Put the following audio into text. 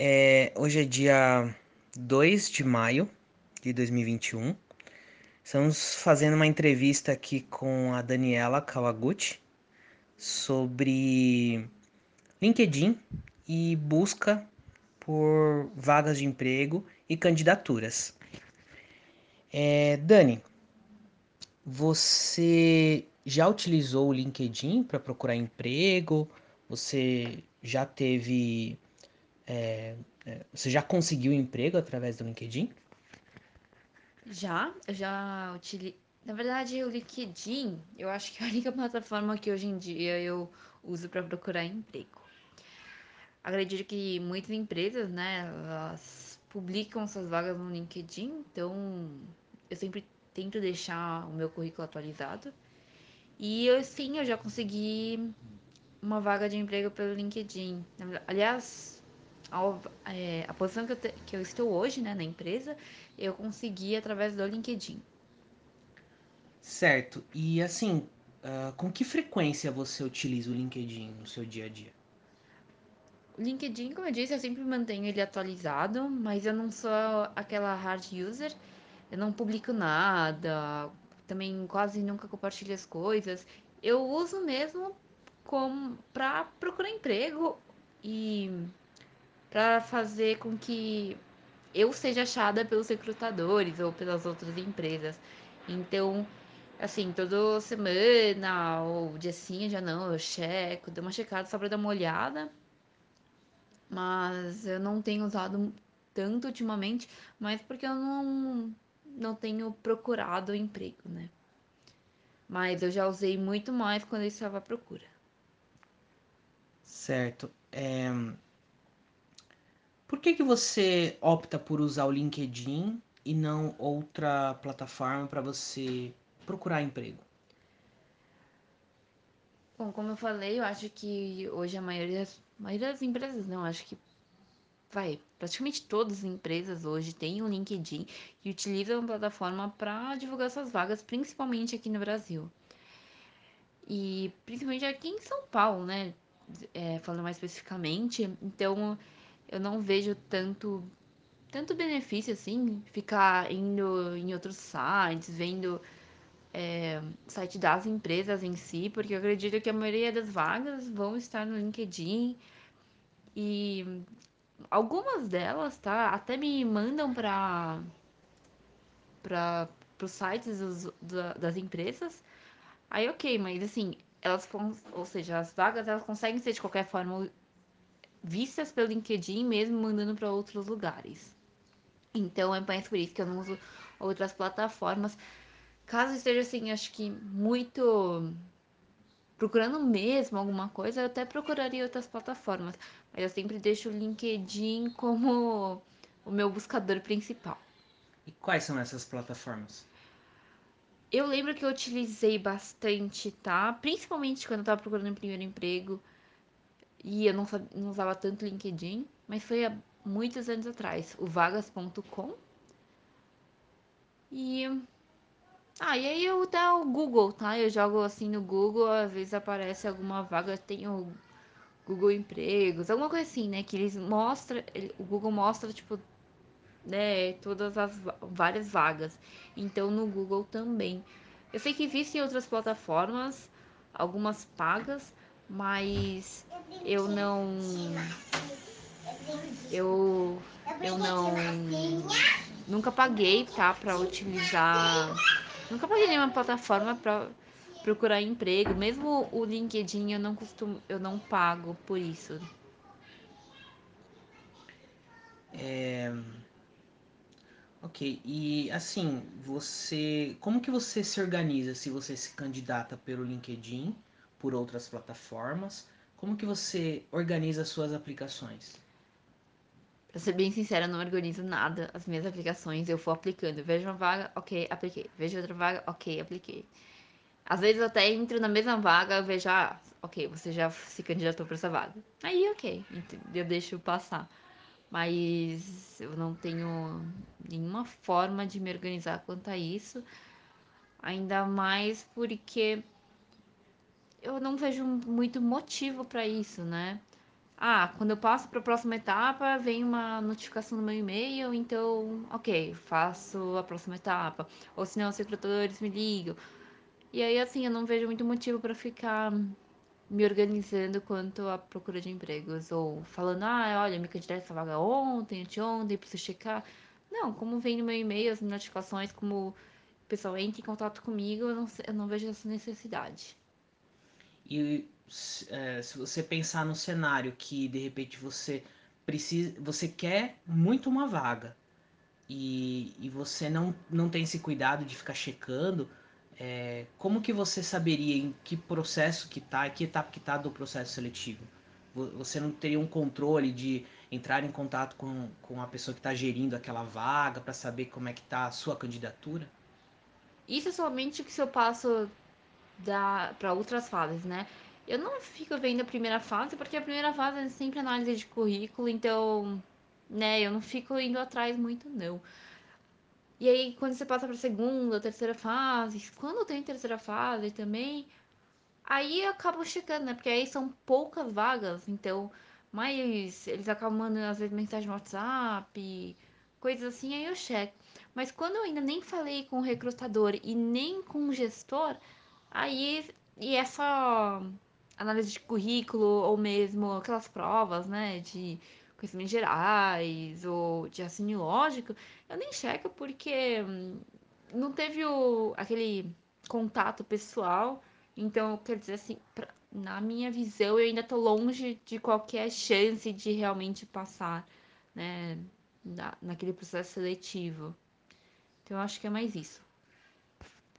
Hoje é dia 2 de maio de 2021. Estamos fazendo uma entrevista aqui com a Daniela Kawaguchi sobre LinkedIn e busca por vagas de emprego e candidaturas. Dani, você já utilizou o LinkedIn para procurar emprego? Você já teve, você já conseguiu emprego através do LinkedIn? Eu já utilizei. Na verdade, o LinkedIn, eu acho que é a única plataforma que hoje em dia eu uso para procurar emprego. Acredito que muitas empresas, né, elas publicam suas vagas no LinkedIn, então eu sempre tento deixar o meu currículo atualizado. E sim, eu já consegui uma vaga de emprego pelo LinkedIn. Aliás, a posição que eu estou hoje, né, na empresa, eu consegui através do LinkedIn. Certo. E assim, com que frequência você utiliza o LinkedIn no seu dia a dia? O LinkedIn, como eu disse, eu sempre mantenho ele atualizado, mas eu não sou aquela hard user. Eu não publico nada, também quase nunca compartilho as coisas. Eu uso mesmo como para procurar emprego e para fazer com que eu seja achada pelos recrutadores ou pelas outras empresas. Então, assim, toda semana ou dia sim, já não, eu checo, dou uma checada só para dar uma olhada, mas eu não tenho usado tanto ultimamente, mas porque eu não tenho procurado emprego, né? Mas eu já usei muito mais quando eu estava à procura. Certo. Por que que você opta por usar o LinkedIn e não outra plataforma para você procurar emprego? Bom, como eu falei, eu acho que hoje a maioria das empresas, não, acho que praticamente todas as empresas hoje têm um LinkedIn e utilizam a plataforma para divulgar suas vagas, principalmente aqui no Brasil. E principalmente aqui em São Paulo, né? Falando mais especificamente, então eu não vejo tanto benefício assim, ficar indo em outros sites, vendo site das empresas em si, porque eu acredito que a maioria das vagas vão estar no LinkedIn e algumas delas, tá? Até me mandam para os sites das empresas. Aí, ok, mas assim, ou seja, as vagas elas conseguem ser de qualquer forma vistas pelo LinkedIn, mesmo mandando para outros lugares. Então, é mais por isso que eu não uso outras plataformas. Caso esteja assim, acho que muito procurando mesmo alguma coisa, eu até procuraria outras plataformas. Mas eu sempre deixo o LinkedIn como o meu buscador principal. E quais são essas plataformas? Eu lembro que eu utilizei bastante, tá? Principalmente quando eu tava procurando o primeiro emprego e eu não usava tanto LinkedIn, mas foi há muitos anos atrás. O vagas.com e e aí eu até o Google, tá? Eu jogo assim no Google, às vezes aparece alguma vaga, tem o Google Empregos, alguma coisa assim, né? Que eles mostram, o Google mostra, tipo, né, todas as várias vagas. Então no Google também. Eu sei que existem outras plataformas, algumas pagas, mas eu não. Eu, eu não. Nunca paguei, tá? Pra utilizar. Nunca paguei nenhuma plataforma pra procurar emprego. Mesmo o LinkedIn eu não pago por isso. Ok, e assim, como que você se organiza se você se candidata pelo LinkedIn, por outras plataformas? Como que você organiza suas aplicações? Pra ser bem sincera, eu não organizo nada as minhas aplicações. Eu vou aplicando. Vejo uma vaga, ok, apliquei. Vejo outra vaga, ok, apliquei. Às vezes eu até entro na mesma vaga, eu vejo, ok, você já se candidatou para essa vaga. Aí, ok, eu deixo passar. Mas eu não tenho nenhuma forma de me organizar quanto a isso. Ainda mais porque eu não vejo muito motivo para isso, né? Quando eu passo para a próxima etapa, vem uma notificação no meu e-mail, então, ok, faço a próxima etapa. Ou senão os recrutadores me ligam. E aí, assim, eu não vejo muito motivo para ficar me organizando quanto à procura de empregos. Ou falando, olha, me candidatei a essa vaga ontem, anteontem, preciso checar. Não, como vem no meu e-mail as notificações, como o pessoal entra em contato comigo, eu não vejo essa necessidade. E se você pensar no cenário que de repente você quer muito uma vaga e você não tem esse cuidado de ficar checando, como que você saberia em que processo que tá, em que etapa que tá do processo seletivo? Você não teria um controle de entrar em contato com a pessoa que está gerindo aquela vaga para saber como é que tá a sua candidatura? Isso é somente que se eu passo para outras fases, né? Eu não fico vendo a primeira fase, porque a primeira fase é sempre análise de currículo, então, né, eu não fico indo atrás muito, não. E aí, quando você passa para a segunda, terceira fase, quando tem terceira fase também, aí eu acabo checando, né? Porque aí são poucas vagas, então, mas eles acabam mandando às vezes mensagem no WhatsApp, coisas assim, aí eu checo. Mas quando eu ainda nem falei com o recrutador e nem com o gestor, aí, e essa análise de currículo, ou mesmo aquelas provas, né, de conhecimentos gerais, ou de raciocínio lógico, eu nem checo porque não teve aquele contato pessoal. Então, quer dizer assim, na minha visão, eu ainda tô longe de qualquer chance de realmente passar, né, naquele processo seletivo. Então, eu acho que é mais isso.